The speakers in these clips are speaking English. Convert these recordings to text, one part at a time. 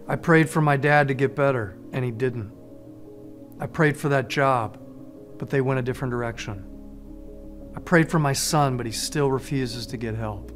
I prayed for my dad to get better, and he didn't. I prayed for that job, but they went a different direction. I prayed for my son, but he still refuses to get help.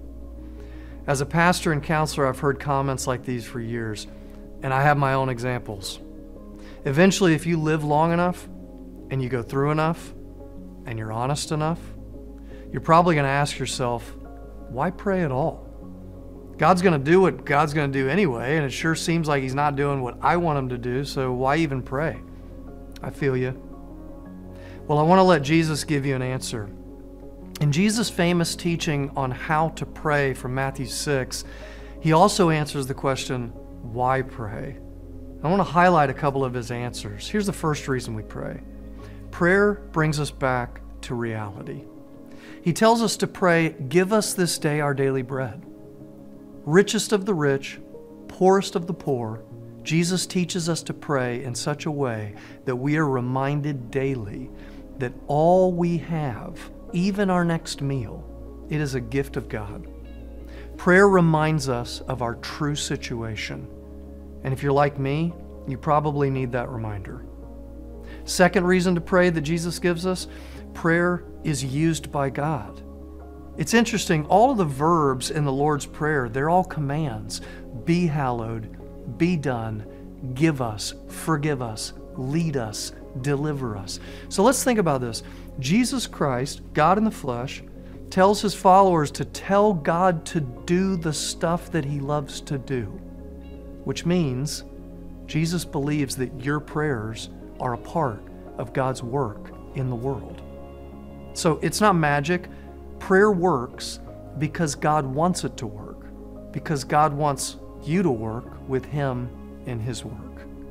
As a pastor and counselor, I've heard comments like these for years, and I have my own examples. Eventually, if you live long enough, and you go through enough, and you're honest enough, you're probably going to ask yourself, why pray at all? God's going to do what God's going to do anyway, and it sure seems like He's not doing what I want Him to do, so why even pray? I feel you. Well, I want to let Jesus give you an answer. In Jesus' famous teaching on how to pray from Matthew 6, He also answers the question, why pray? I want to highlight a couple of His answers. Here's the first reason we pray. Prayer brings us back to reality. He tells us to pray, give us this day our daily bread. Richest of the rich, poorest of the poor, Jesus teaches us to pray in such a way that we are reminded daily that all we have, even our next meal, it is a gift of God. Prayer reminds us of our true situation. And if you're like me, you probably need that reminder. Second reason to pray that Jesus gives us, prayer is used by God. It's interesting, all of the verbs in the Lord's Prayer, they're all commands. Be hallowed, be done, give us, forgive us, lead us, deliver us. So let's think about this. Jesus Christ, God in the flesh, tells His followers to tell God to do the stuff that He loves to do, which means Jesus believes that your prayers are a part of God's work in the world. So it's not magic. Prayer works because God wants it to work, because God wants you to work with Him in His work.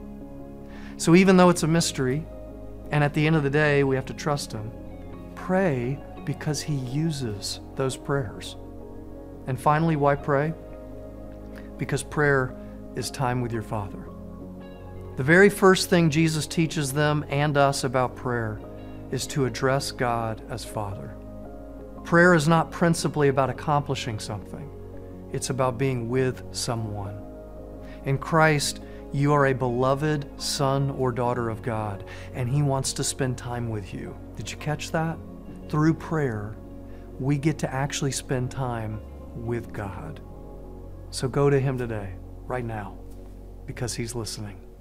So even though it's a mystery, and at the end of the day we have to trust Him, pray because He uses those prayers. And finally, why pray? Because prayer is time with your Father. The very first thing Jesus teaches them and us about prayer is to address God as Father. Prayer is not principally about accomplishing something. It's about being with someone. In Christ, you are a beloved son or daughter of God, and He wants to spend time with you. Did you catch that? Through prayer, we get to actually spend time with God. So go to Him today, right now, because He's listening.